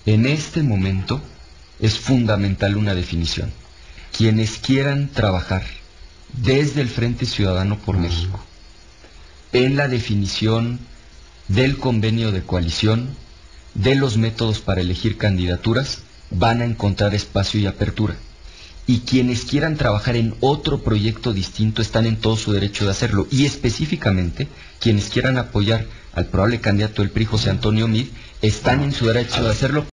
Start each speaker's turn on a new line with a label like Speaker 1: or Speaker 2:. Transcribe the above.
Speaker 1: En este momento es fundamental una definición. Quienes quieran trabajar desde el Frente Ciudadano por México en la definición del convenio de coalición, de los métodos para elegir candidaturas, van a encontrar espacio y apertura. Y quienes quieran trabajar en otro proyecto distinto están en todo su derecho de hacerlo. Y específicamente, quienes quieran apoyar al probable candidato del PRI, José Antonio Meade, están en su derecho de hacerlo,